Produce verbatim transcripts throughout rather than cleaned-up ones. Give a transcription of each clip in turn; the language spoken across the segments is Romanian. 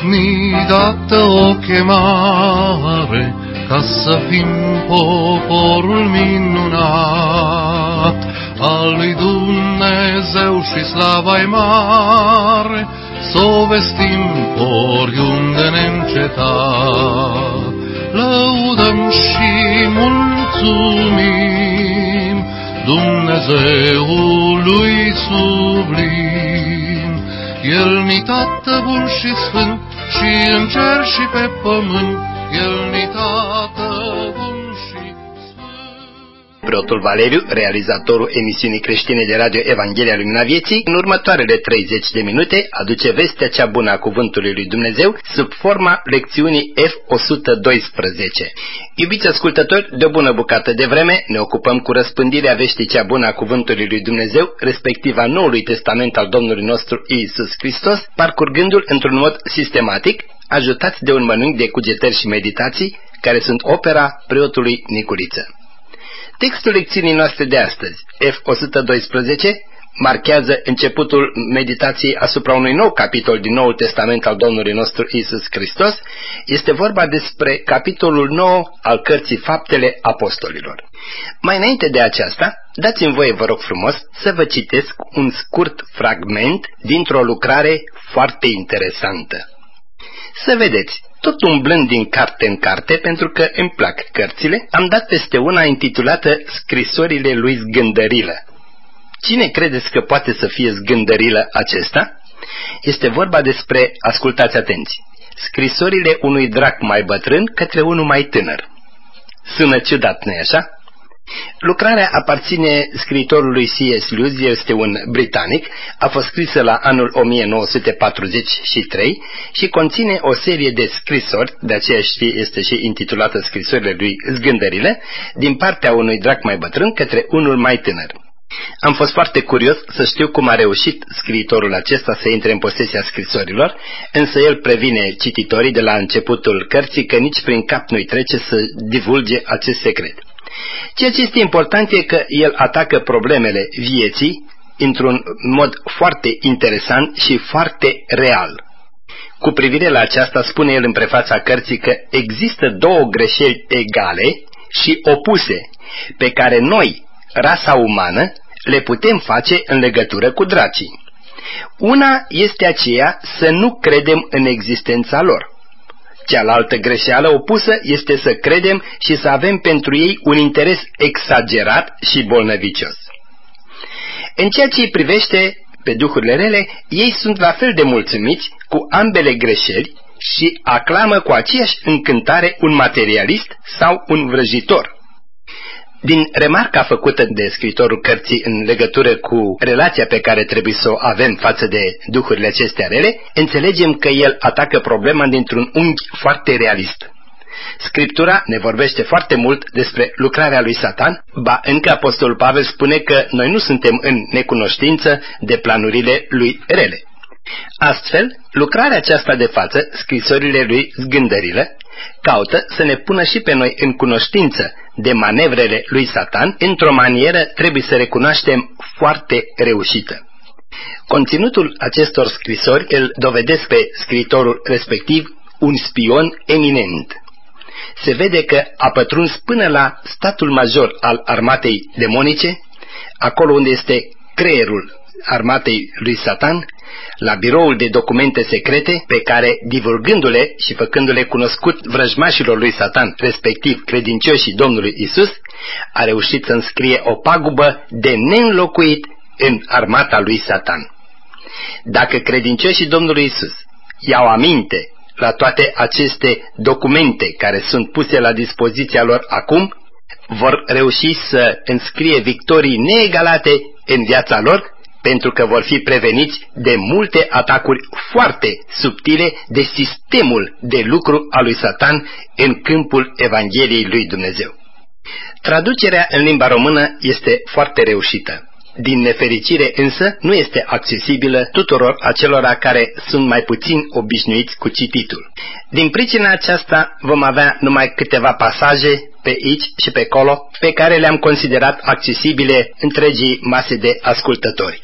mi dată o chemare ca să fim poporul minunat al lui Dumnezeu și slava-i mare, s-o vestim oriunde neîncetat. Lăudăm și mulțumim Dumnezeului sublim. El ni Tată bun și sfânt, și în cer și pe pământ, El ni Tată bun și sfânt. Preotul Valeriu, realizatorul emisiunii creștine de radio Evanghelia Lumina Vieții, în următoarele treizeci de minute aduce vestea cea bună a Cuvântului lui Dumnezeu sub forma lecțiunii F o sută doisprezece. Iubiți ascultători, de o bună bucată de vreme ne ocupăm cu răspândirea veștii cea bună a Cuvântului lui Dumnezeu, respectiv a Noului Testament al Domnului nostru Iisus Hristos, parcurgându-l într-un mod sistematic, ajutați de un mănânc de cugetări și meditații, care sunt opera preotului Nicuriță. Textul lecțiunii noastre de astăzi, F o sută doisprezece, marchează începutul meditației asupra unui nou capitol din Noul Testament al Domnului nostru Iisus Hristos. Este vorba despre capitolul nouă al cărții Faptele Apostolilor. Mai înainte de aceasta, dați-mi voie, vă rog frumos, să vă citesc un scurt fragment dintr-o lucrare foarte interesantă. Să vedeți, tot umblând din carte în carte, pentru că îmi plac cărțile, am dat peste una intitulată Scrisorile lui Zgândărilă. Cine credeți că poate să fie Zgândărilă acesta? Este vorba despre, ascultați atenți, scrisorile unui drac mai bătrân către unul mai tânăr. Sună ciudat, nu-i așa? Lucrarea aparține scriitorului C S Lewis, este un britanic, a fost scrisă la anul o mie nouă sute patruzeci și trei și conține o serie de scrisori, de aceea este și intitulată Scrisorile lui Zgândările, din partea unui drac mai bătrân către unul mai tânăr. Am fost foarte curios să știu cum a reușit scriitorul acesta să intre în posesia scrisorilor, însă el previne cititorii de la începutul cărții că nici prin cap nu-i trece să divulge acest secret. Ceea ce este important e că el atacă problemele vieții într-un mod foarte interesant și foarte real. Cu privire la aceasta spune el în prefața cărții că există două greșeli egale și opuse pe care noi, rasa umană, le putem face în legătură cu dracii. Una este aceea să nu credem în existența lor. Cealaltă greșeală opusă este să credem și să avem pentru ei un interes exagerat și bolnăvicios. În ceea ce îi privește pe duhurile rele, ei sunt la fel de mulțumiți cu ambele greșeli și aclamă cu aceeași încântare un materialist sau un vrăjitor. Din remarca făcută de scriitorul cărții în legătură cu relația pe care trebuie să o avem față de duhurile acestea rele, înțelegem că el atacă problema dintr-un unghi foarte realist. Scriptura ne vorbește foarte mult despre lucrarea lui Satan, ba încă apostolul Pavel spune că noi nu suntem în necunoștință de planurile lui rele. Astfel, lucrarea aceasta de față, scrisorile lui Zgândărilă, caută să ne pună și pe noi în cunoștință de manevrele lui Satan într-o manieră, trebuie să recunoaștem, foarte reușită. Conținutul acestor scrisori îl dovedesc pe scriitorul respectiv un spion eminent. Se vede că a pătruns până la statul major al armatei demonice, acolo unde este creierul armatei lui Satan, la biroul de documente secrete pe care, divulgându-le și făcându-le cunoscut vrăjmașilor lui Satan, respectiv credincioșii Domnului Isus, a reușit să înscrie o pagubă de neînlocuit în armata lui Satan. Dacă credincioșii Domnului Isus iau aminte la toate aceste documente care sunt puse la dispoziția lor acum, vor reuși să înscrie victorii neegalate în viața lor, pentru că vor fi preveniți de multe atacuri foarte subtile de sistemul de lucru al lui Satan în câmpul Evangheliei lui Dumnezeu. Traducerea în limba română este foarte reușită. Din nefericire însă nu este accesibilă tuturor acelora care sunt mai puțin obișnuiți cu cititul. Din pricina aceasta vom avea numai câteva pasaje pe aici și pe acolo pe care le-am considerat accesibile întregii mase de ascultători.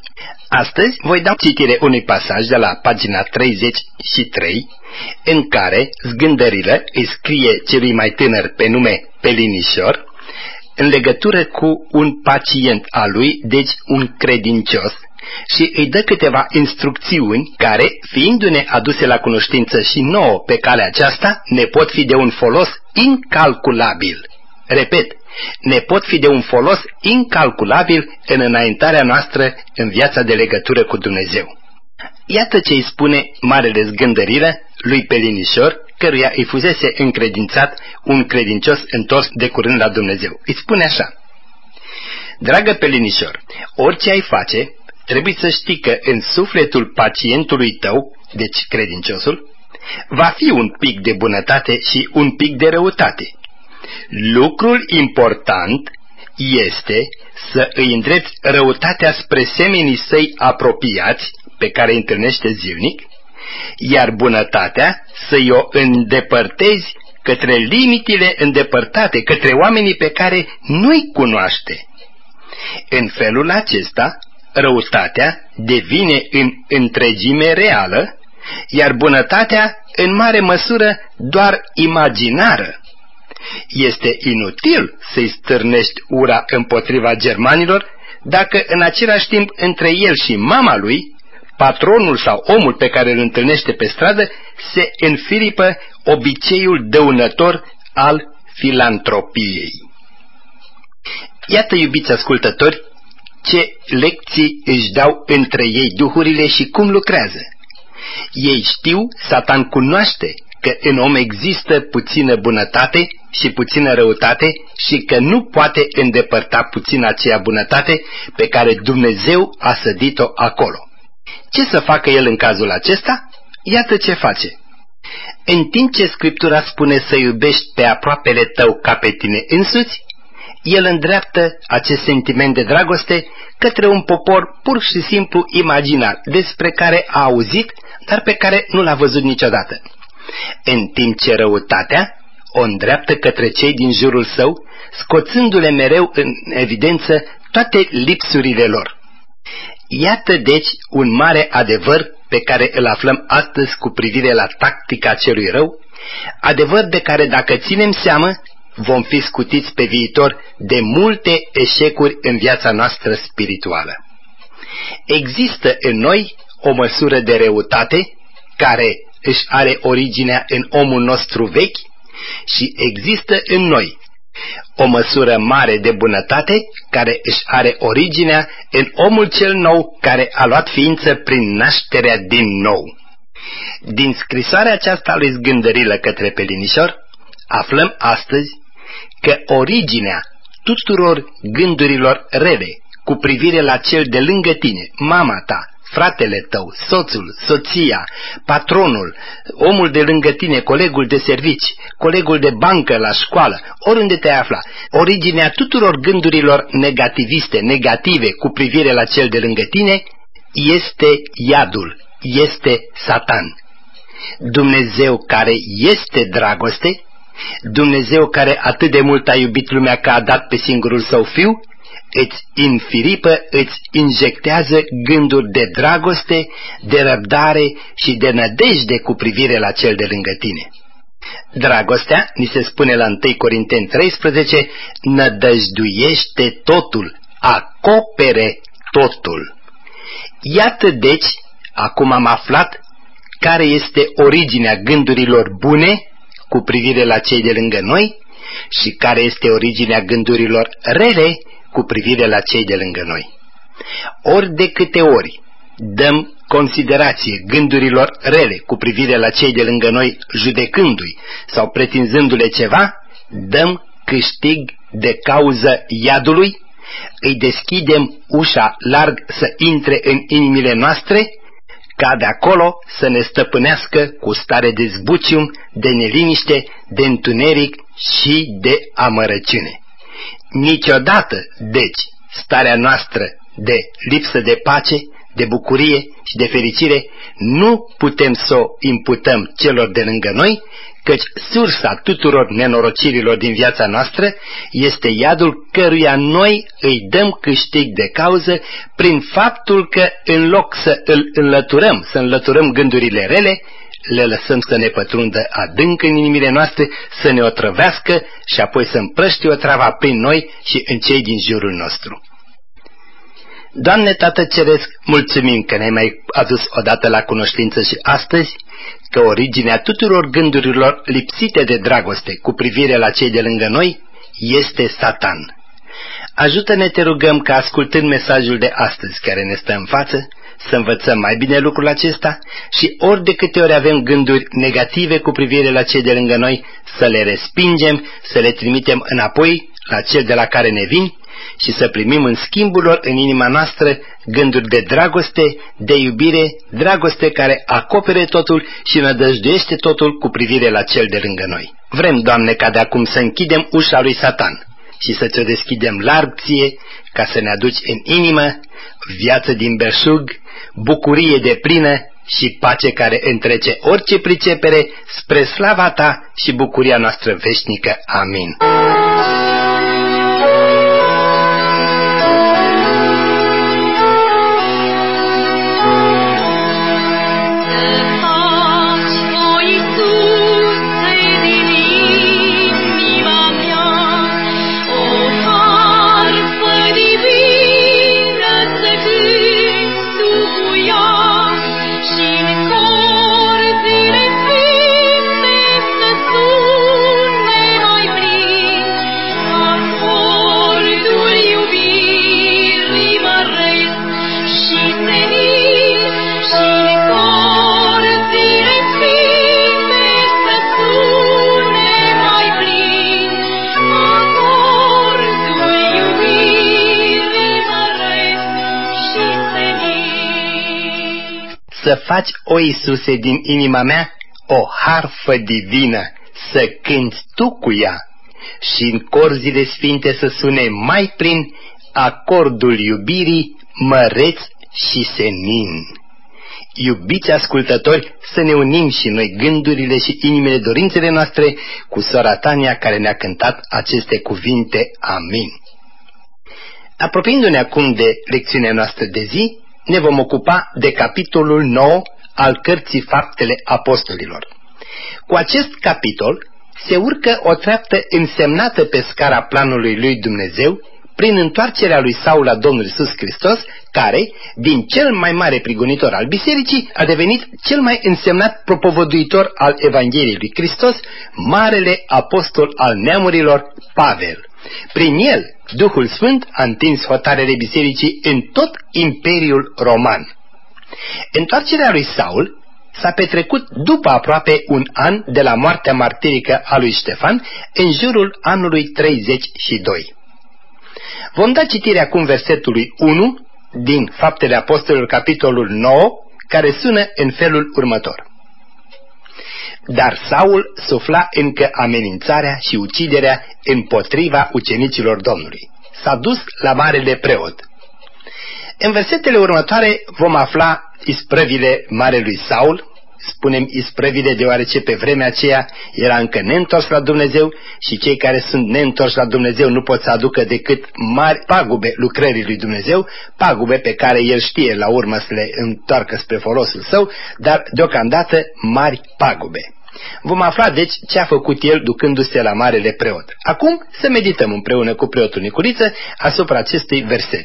Astăzi voi da citire unui pasaj de la pagina treizeci și trei, în care Zgândărilă îi scrie celui mai tânăr pe nume Pelinișor, în legătură cu un pacient al lui, deci un credincios, și îi dă câteva instrucțiuni care, fiindu-ne aduse la cunoștință și nouă pe calea aceasta, ne pot fi de un folos incalculabil. Repet, ne pot fi de un folos incalculabil în înaintarea noastră în viața de legătură cu Dumnezeu. Iată ce îi spune Marele Zgândărilă lui Pelinișor, căruia îi fusese încredințat un credincios întors de curând la Dumnezeu. Îi spune așa: Dragă Pelinișor, orice ai face, trebuie să știi că în sufletul pacientului tău, deci credinciosul, va fi un pic de bunătate și un pic de răutate. Lucrul important este să îi îndrepți răutatea spre semenii săi apropiați, pe care îi întâlnește zilnic, iar bunătatea să-i o îndepărtezi către limitele îndepărtate, către oamenii pe care nu-i cunoaște. În felul acesta, răutatea devine în întregime reală, iar bunătatea în mare măsură doar imaginară. Este inutil să-i stârnești ura împotriva germanilor dacă în același timp între el și mama lui, patronul sau omul pe care îl întâlnește pe stradă, se înfiripă obiceiul dăunător al filantropiei. Iată, iubiți ascultători, ce lecții își dau între ei duhurile și cum lucrează. Ei știu, Satan cunoaște că în om există puțină bunătate și puțină răutate și că nu poate îndepărta puțin aceea bunătate pe care Dumnezeu a sădit-o acolo. Ce să facă el în cazul acesta? Iată ce face. În timp ce Scriptura spune să iubești pe aproapele tău ca pe tine însuți, el îndreaptă acest sentiment de dragoste către un popor pur și simplu imaginar, despre care a auzit, dar pe care nu l-a văzut niciodată. În timp ce răutatea o îndreaptă către cei din jurul său, scoțându-le mereu în evidență toate lipsurile lor. Iată deci un mare adevăr pe care îl aflăm astăzi cu privire la tactica celui rău, adevăr de care, dacă ținem seamă, vom fi scutiți pe viitor de multe eșecuri în viața noastră spirituală. Există în noi o măsură de răutate care își are originea în omul nostru vechi și există în noi o măsură mare de bunătate care își are originea în omul cel nou care a luat ființă prin nașterea din nou. Din scrisoarea aceasta lui Zgândărilă către Pelinișor, aflăm astăzi că originea tuturor gândurilor rele cu privire la cel de lângă tine, mama ta, fratele tău, soțul, soția, patronul, omul de lângă tine, colegul de servici, colegul de bancă la școală, oriunde te afla, originea tuturor gândurilor negativiste, negative cu privire la cel de lângă tine, este iadul, este Satan. Dumnezeu care este dragoste, Dumnezeu care atât de mult a iubit lumea că a dat pe singurul său fiu, îți înfiripă, îți injectează gânduri de dragoste, de răbdare și de nădejde cu privire la cel de lângă tine. Dragostea, ni se spune la întâi Corinteni treisprezece, nădăjduiește totul, acopere totul. Iată deci, acum am aflat care este originea gândurilor bune cu privire la cei de lângă noi și care este originea gândurilor rele cu privire la cei de lângă noi. Ori de câte ori dăm considerație gândurilor rele cu privire la cei de lângă noi, judecându-i sau pretinzându-le ceva, dăm câștig de cauză iadului, îi deschidem ușa larg să intre în inimile noastre, ca de acolo să ne stăpânească cu stare de zbucium, de neliniște, de întuneric și de amărăciune. Niciodată, deci, starea noastră de lipsă de pace, de bucurie și de fericire nu putem să o imputăm celor de lângă noi, căci sursa tuturor nenorocirilor din viața noastră este iadul căruia noi îi dăm câștig de cauză prin faptul că în loc să îl înlăturăm, să înlăturăm gândurile rele, le lăsăm să ne pătrundă adânc în inimile noastre, să ne otrăvească și apoi să împrăștie otrava prin noi și în cei din jurul nostru. Doamne Tată Ceresc, mulțumim că ne-ai mai adus odată la cunoștință și astăzi că originea tuturor gândurilor lipsite de dragoste cu privire la cei de lângă noi este Satan. Ajută-ne, te rugăm, că ascultând mesajul de astăzi care ne stă în față, să învățăm mai bine lucrul acesta și ori de câte ori avem gânduri negative cu privire la cei de lângă noi, să le respingem, să le trimitem înapoi la cel de la care ne vin și să primim în schimbul lor în inima noastră gânduri de dragoste, de iubire, dragoste care acopere totul și nădăjduiește totul cu privire la cel de lângă noi. Vrem, Doamne, ca de acum să închidem ușa lui Satan și să ți-o deschidem larg ție, ca să ne aduci în inimă viață din belșug, bucurie de plină și pace care întrece orice pricepere, spre slava ta și bucuria noastră veșnică. Amin. Să faci, o Iisuse, din inima mea o harfă divină, să cânti tu cu ea și în corzile sfinte să sune mai prin acordul iubirii măreț și senin. Iubiți ascultători, să ne unim și noi gândurile și inimile, dorințele noastre cu sora Tania care ne-a cântat aceste cuvinte. Amin. Apropiindu-ne acum de lecțiunea noastră de zi, ne vom ocupa de capitolul nouă al cărții Faptele Apostolilor. Cu acest capitol se urcă o treaptă însemnată pe scara planului lui Dumnezeu prin întoarcerea lui Saul la Domnul Iisus Hristos, care, din cel mai mare prigonitor al bisericii, a devenit cel mai însemnat propovăduitor al Evangheliei lui Hristos, marele apostol al neamurilor, Pavel. Prin el, Duhul Sfânt a întins hotarele bisericii în tot Imperiul Roman. Întoarcerea lui Saul s-a petrecut după aproape un an de la moartea martirică a lui Ștefan, în jurul anului treizeci și doi. Vom da citire acum versetului unu din Faptele Apostolilor, capitolul nouă, care sună în felul următor. Dar Saul sufla încă amenințarea și uciderea împotriva ucenicilor Domnului. S-a dus la marele preot. În versetele următoare vom afla isprăvile marelui Saul. Spunem isprăvile deoarece pe vremea aceea era încă neîntors la Dumnezeu și cei care sunt neîntorși la Dumnezeu nu pot să aducă decât mari pagube lucrării lui Dumnezeu, pagube pe care el știe la urmă să le întoarcă spre folosul său, dar deocamdată mari pagube. Vom afla deci ce a făcut el ducându-se la marele preot. Acum să medităm împreună cu preotul Nicuriță asupra acestui verset.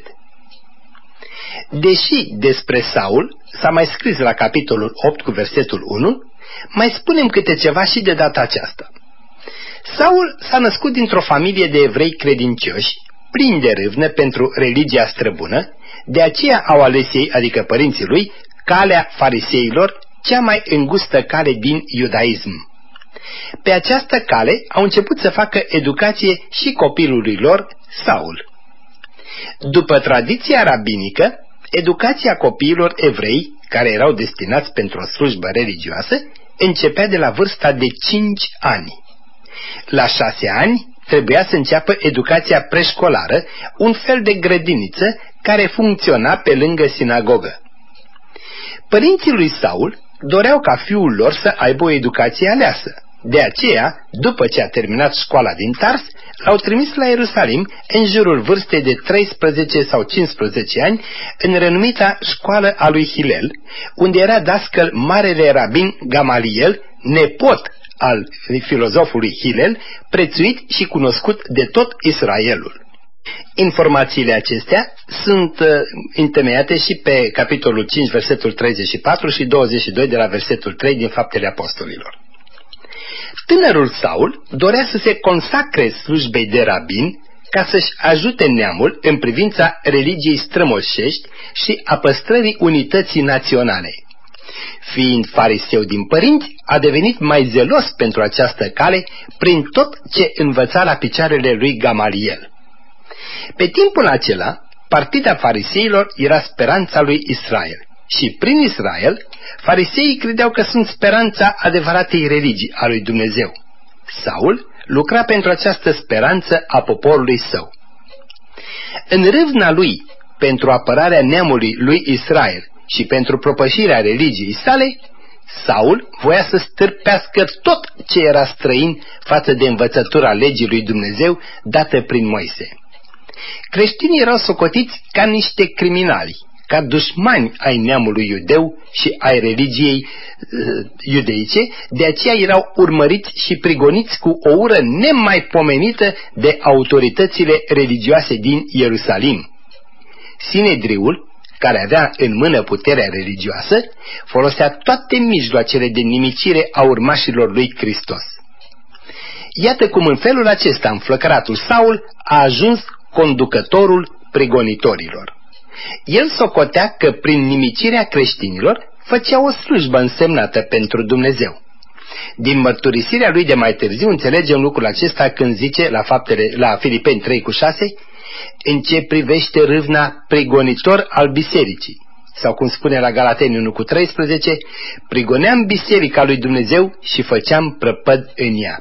Deși despre Saul s-a mai scris la capitolul opt cu versetul unu, mai spunem câte ceva și de data aceasta. Saul s-a născut dintr-o familie de evrei credincioși, plini de râvnă pentru religia străbună, de aceea au ales ei, adică părinții lui, calea fariseilor, cea mai îngustă cale din iudaism. Pe această cale au început să facă educație și copilului lor, Saul. După tradiția rabinică, educația copiilor evrei, care erau destinați pentru o slujbă religioasă, începea de la vârsta de cinci ani. La șase ani trebuia să înceapă educația preșcolară, un fel de grădiniță care funcționa pe lângă sinagogă. Părinții lui Saul doreau ca fiul lor să aibă o educație aleasă. De aceea, după ce a terminat școala din Tars, l-au trimis la Ierusalim în jurul vârstei de treisprezece sau cincisprezece ani, în renumita școală a lui Hilel, unde era dascăl marele rabin Gamaliel, nepot al filozofului Hilel, prețuit și cunoscut de tot Israelul. Informațiile acestea sunt uh, întemeiate și pe capitolul cinci, versetul treizeci și patru și douăzeci și doi de la versetul trei din Faptele Apostolilor. Tânărul Saul dorea să se consacre slujbei de rabin ca să-și ajute neamul în privința religiei strămoșești și a păstrării unității naționale. Fiind fariseu din părinți, a devenit mai zelos pentru această cale prin tot ce învăța la picioarele lui Gamaliel. Pe timpul acela, partida fariseilor era speranța lui Israel și prin Israel, fariseii credeau că sunt speranța adevăratei religii a lui Dumnezeu. Saul lucra pentru această speranță a poporului său. În râvna lui pentru apărarea neamului lui Israel și pentru propășirea religiei sale, Saul voia să stârpească tot ce era străin față de învățătura legii lui Dumnezeu dată prin Moise. Creștinii erau socotiți ca niște criminali, ca dușmani ai neamului iudeu și ai religiei uh, iudeice, de aceea erau urmăriți și prigoniți cu o ură nemaipomenită de autoritățile religioase din Ierusalim. Sinedriul, care avea în mână puterea religioasă, folosea toate mijloacele de nimicire a urmașilor lui Hristos. Iată cum în felul acesta înflăcăratul Saul a ajuns conducătorul prigonitorilor. El socotea că prin nimicirea creștinilor făcea o slujbă însemnată pentru Dumnezeu. Din mărturisirea lui de mai târziu înțelegem lucrul acesta când zice la, faptele, la Filipeni trei cu șase, în ce privește râvna prigonitor al bisericii, sau cum spune la Galateni unu cu treisprezece, prigoneam biserica lui Dumnezeu și făceam prăpăd în ea.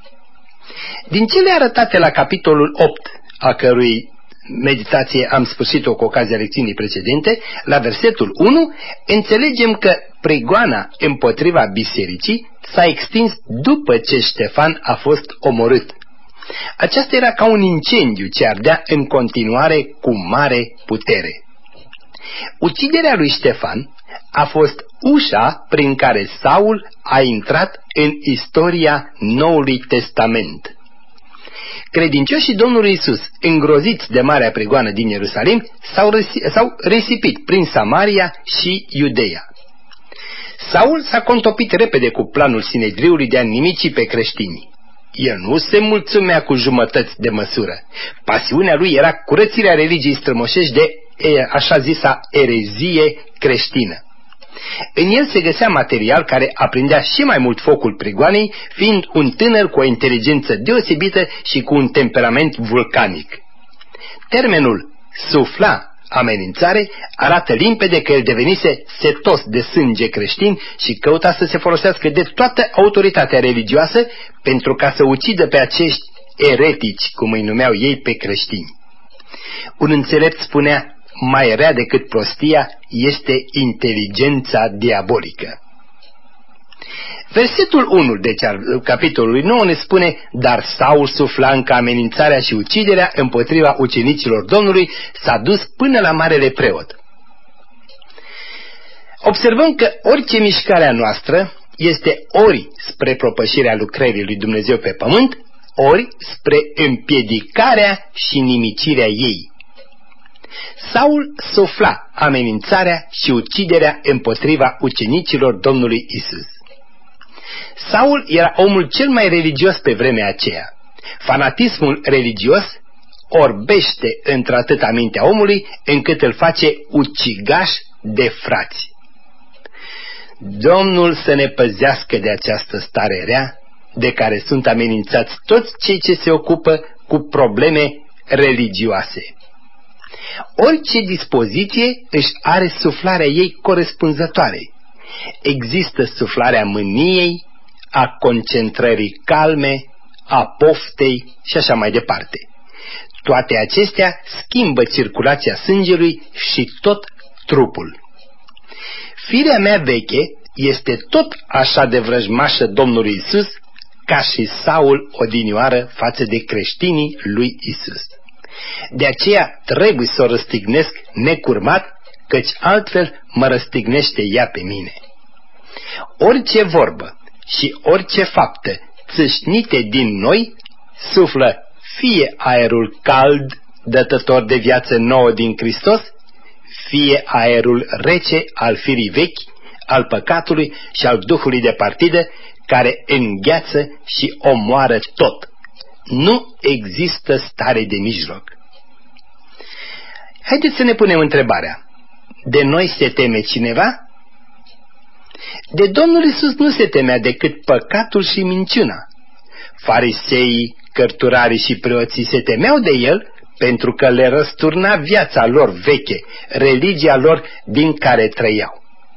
Din cele arătate la capitolul opt, a cărui meditație am sfârșit-o cu ocazia lecțiunii precedente, la versetul unu, înțelegem că prigoana împotriva bisericii s-a extins după ce Ștefan a fost omorât. Aceasta era ca un incendiu ce ardea în continuare cu mare putere. Uciderea lui Ștefan a fost ușa prin care Saul a intrat în istoria Noului Testament. Credincioșii Domnului Iisus, îngroziți de marea prigoană din Ierusalim, s-au, risi- s-au risipit prin Samaria și Iudeea. Saul s-a contopit repede cu planul Sinedriului de a nimici pe creștini. El nu se mulțumea cu jumătăți de măsură. Pasiunea lui era curățirea religiei strămoșești de e, așa zisa erezie creștină. În el se găsea material care aprindea și mai mult focul prigoanei, fiind un tânăr cu o inteligență deosebită și cu un temperament vulcanic. Termenul sufla, amenințare, arată limpede că el devenise setos de sânge creștin și căuta să se folosească de toată autoritatea religioasă pentru ca să ucidă pe acești eretici, cum îi numeau ei pe creștini. Un înțelept spunea, mai rea decât prostia este inteligența diabolică. Versetul unu, deci al capitolului nouă, ne spune, dar Saul sufla încă amenințarea și uciderea împotriva ucenicilor Domnului s-a dus până la marele preot. Observăm că orice mișcare a noastră este ori spre propășirea lucrării lui Dumnezeu pe pământ, ori spre împiedicarea și nimicirea ei. Saul sufla amenințarea și uciderea împotriva ucenicilor Domnului Isus. Saul era omul cel mai religios pe vremea aceea. Fanatismul religios orbește într-atâta mintea omului încât îl face ucigaș de frați. Domnul să ne păzească de această stare rea de care sunt amenințați toți cei ce se ocupă cu probleme religioase. Orice dispoziție își are suflarea ei corespunzătoare. Există suflarea mâniei, a concentrării calme, a poftei și așa mai departe. Toate acestea schimbă circulația sângelui și tot trupul. firea mea veche este tot așa de vrăjmașă Domnului Isus ca și Saul odinioară față de creștinii lui Isus. De aceea trebuie să o răstignesc necurmat, căci altfel mă răstignește ea pe mine. Orice vorbă și orice faptă țâșnite din noi suflă fie aerul cald, dătător de viață nouă din Hristos, fie aerul rece al firii vechi, al păcatului și al duhului de partidă, care îngheață și omoară tot. Nu există stare de mijloc. Haideți să ne punem întrebarea. De noi se teme cineva? De Domnul Iisus nu se temea decât păcatul și minciuna. Fariseii, cărturarii și preoții se temeau de el pentru că le răsturna viața lor veche, religia lor din care trăiau.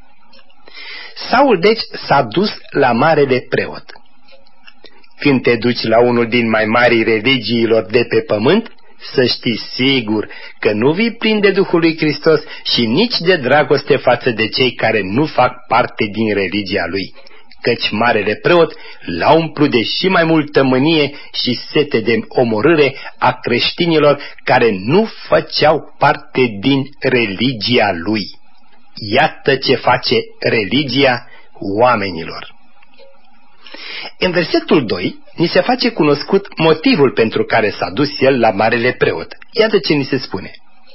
Saul deci s-a dus la marele preot. Când te duci la unul din mai marii religiilor de pe pământ, să știi sigur că nu vii plin de Duhul lui Hristos și nici de dragoste față de cei care nu fac parte din religia lui, căci marele preot l-a umplut de și mai multă mânie și sete de omorâre a creștinilor care nu făceau parte din religia lui. Iată ce face religia oamenilor. În versetul doi ni se face cunoscut motivul pentru care s-a dus el la marele preot. Iată ce ni se spune.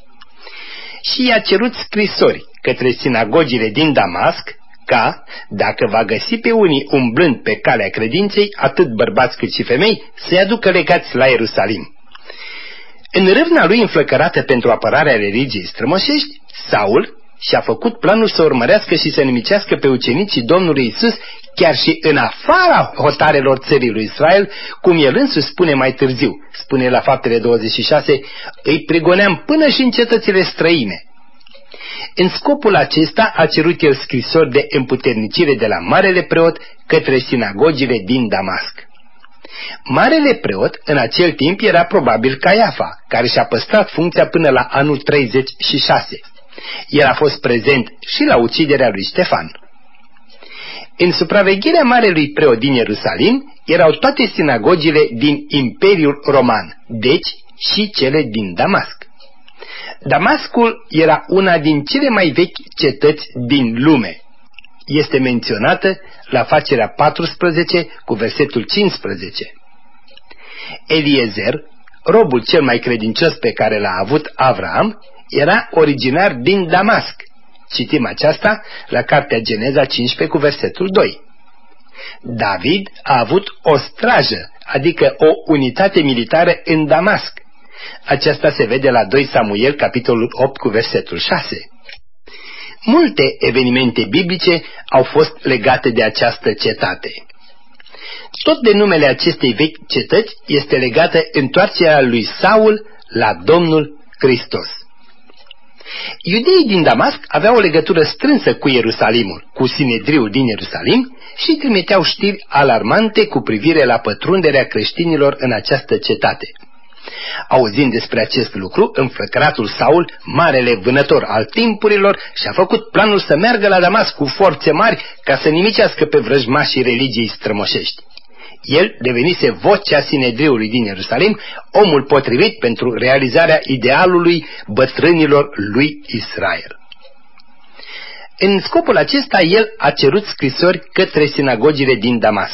Și i-a cerut scrisori către sinagogile din Damasc ca, dacă va găsi pe unii umblând pe calea credinței, atât bărbați cât și femei, să-i aducă legați la Ierusalim. În râvna lui înflăcărată pentru apărarea religiei strămoșești, Saul și-a făcut planul să urmărească și să nimicească pe ucenicii Domnului Isus, chiar și în afara hotarelor țării lui Israel, cum el însuși spune mai târziu, spune la Faptele douăzeci și șase, îi prigoneam până și în cetățile străine. În scopul acesta a cerut el scrisori de împuternicire de la marele preot către sinagogile din Damasc. Marele preot în acel timp era probabil Caiafa, care și-a păstrat funcția până la anul treizeci și șase. El a fost prezent și la uciderea lui Ștefan. În supravegherea marelui preot din Ierusalim erau toate sinagogile din Imperiul Roman, deci și cele din Damasc. Damascul era una din cele mai vechi cetăți din lume. Este menționată la Facerea paisprezece cu versetul cincisprezece. Eliezer, robul cel mai credincios pe care l-a avut Avram, era originar din Damasc. Citim aceasta la cartea Geneza cincisprezece cu versetul doi. David a avut o strajă, adică o unitate militară în Damasc. Aceasta se vede la doi Samuel, capitolul opt cu versetul șase. Multe evenimente biblice au fost legate de această cetate. Tot de numele acestei vechi cetăți este legată întoarcerea lui Saul la Domnul Hristos. Iudeii din Damasc aveau o legătură strânsă cu Ierusalimul, cu Sinedriul din Ierusalim și trimiteau știri alarmante cu privire la pătrunderea creștinilor în această cetate. Auzind despre acest lucru, înflăcăratul Saul, marele vânător al timpurilor, și-a făcut planul să meargă la Damasc cu forțe mari ca să nimicească pe vrăjmașii religiei strămoșești. El devenise vocea Sinedriului din Ierusalim, omul potrivit pentru realizarea idealului bătrânilor lui Israel. În scopul acesta, el a cerut scrisori către sinagogile din Damasc.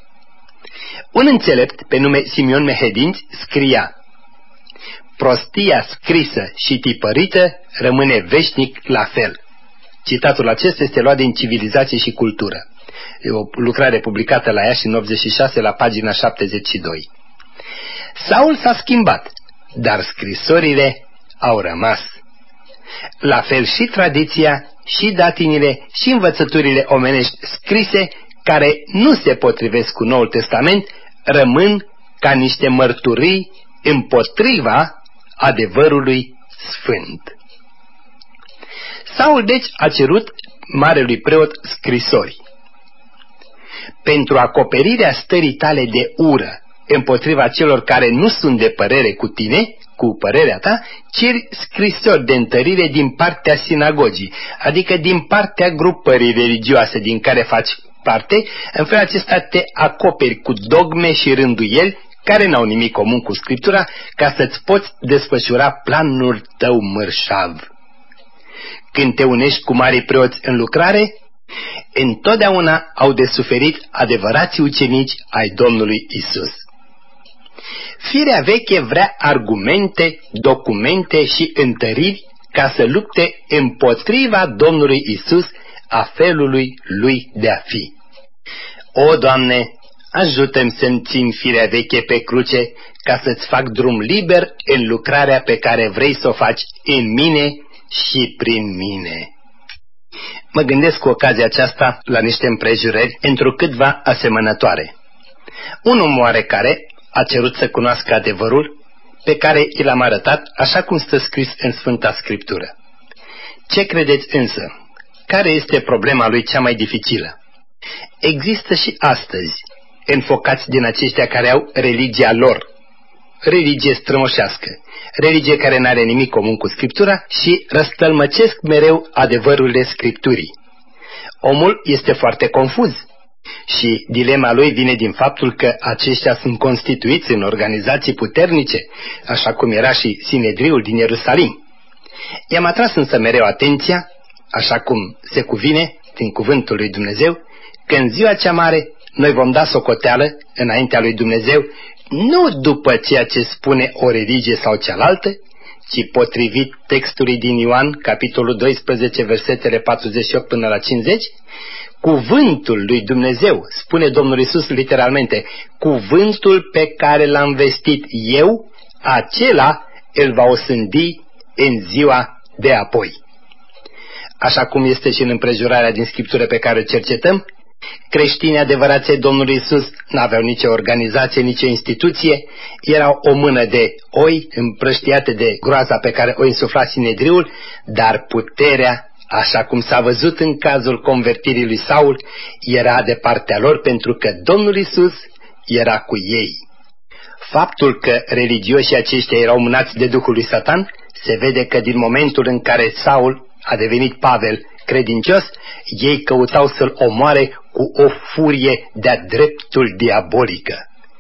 Un înțelept pe nume Simeon Mehedinți scria: prostia scrisă și tipărită rămâne veșnic la fel. Citatul acesta este luat din Civilizație și Cultură. E o lucrare publicată la Iași în optzeci și șase la pagina șaptezeci și doi. Saul s-a schimbat, dar scrisorile au rămas. La fel și tradiția, și datinile, și învățăturile omenești scrise, care nu se potrivesc cu Noul Testament, rămân ca niște mărturii împotriva adevărului sfânt. Saul deci a cerut marelui preot scrisori. Pentru acoperirea stării tale de ură, împotriva celor care nu sunt de părere cu tine, cu părerea ta, ceri scrisori de întărire din partea sinagogii, adică din partea grupării religioase din care faci parte. În felul acesta te acoperi cu dogme și rânduieli care n-au nimic comun cu Scriptura, ca să-ți poți desfășura planul tău mărșav. Când te unești cu marii preoți în lucrare, întotdeauna au de suferit adevărații ucenici ai Domnului Isus. Firea veche vrea argumente, documente și întăriri ca să lupte împotriva Domnului Isus, a felului lui de a fi. O, Doamne, ajută-mi să-mi țin firea veche pe cruce ca să-ți fac drum liber în lucrarea pe care vrei să o faci în mine și prin mine. Mă gândesc cu ocazia aceasta la niște împrejurări întrucâtva asemănătoare. Un om oarecare a cerut să cunoască adevărul pe care i l-am arătat așa cum stă scris în Sfânta Scriptură. Ce credeți însă? Care este problema lui cea mai dificilă? Există și astăzi înfocați din aceștia care au religia lor, religie strămoșească, religie care n-are nimic comun cu Scriptura și răstălmăcesc mereu adevărurile Scripturii. Omul este foarte confuz și dilema lui vine din faptul că aceștia sunt constituiți în organizații puternice, așa cum era și Sinedriul din Ierusalim. I-am atras însă mereu atenția, așa cum se cuvine din cuvântul lui Dumnezeu, că în ziua cea mare noi vom da socoteală înaintea lui Dumnezeu, nu după ceea ce spune o religie sau cealaltă, ci potrivit textului din Ioan, capitolul doisprezece, versetele patruzeci și opt până la cincizeci, cuvântul lui Dumnezeu, spune Domnul Iisus literalmente, cuvântul pe care l-am vestit eu, acela îl va osândi în ziua de apoi. Așa cum este și în împrejurarea din Scriptură pe care o cercetăm, creștinii adevărați ai Domnului Iisus n-aveau nicio organizație, nicio instituție, erau o mână de oi împrăștiate de groaza pe care o insufla Sinedriul, dar puterea, așa cum s-a văzut în cazul convertirii lui Saul, era de partea lor pentru că Domnul Iisus era cu ei. Faptul că religioșii aceștia erau mânați de Duhul lui Satan se vede că din momentul în care Saul a devenit Pavel credincios, ei căutau să-l omoare cu o furie de-a dreptul diabolică.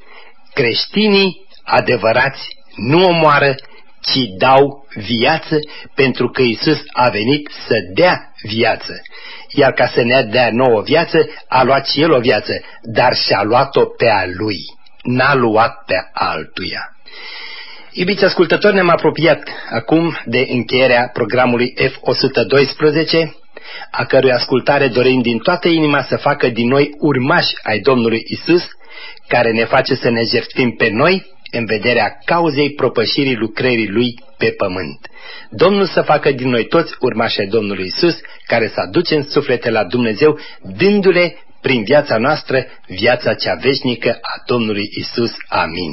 Creștinii adevărați nu omoară, ci dau viață, pentru că Iisus a venit să dea viață. Iar ca să ne dea nouă viață, a luat și El o viață, dar și-a luat-o pe a Lui, n-a luat pe altuia. Iubiți ascultători, ne-am apropiat acum de încheierea programului F o sută doisprezece, a cărui ascultare dorim din toată inima să facă din noi urmași ai Domnului Isus, care ne face să ne jertfim pe noi în vederea cauzei propășirii lucrării Lui pe pământ. Domnul să facă din noi toți urmași ai Domnului Isus, care să aducem suflete la Dumnezeu, dându-le prin viața noastră viața cea veșnică a Domnului Isus. Amin.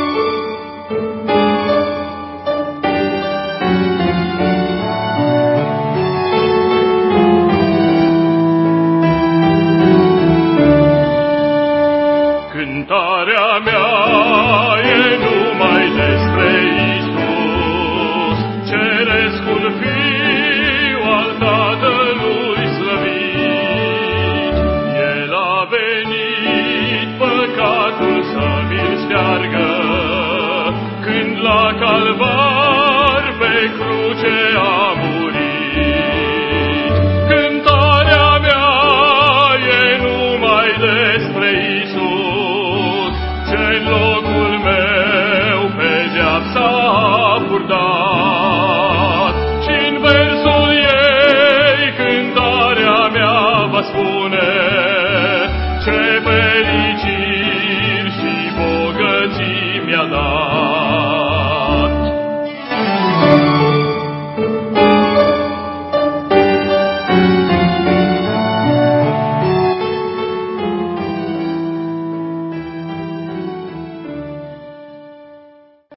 Cântarea mea e numai despre Iisus, cerescul Fiu al Tatălui slăvit. El a venit păcatul să mi-l șteargă, când la calvar pe cruce a murit. Cântarea mea e numai despre Iisus, ce-n locul meu pedeapsa a purtat. Și-n versul ei cântarea mea va spune, ce fericit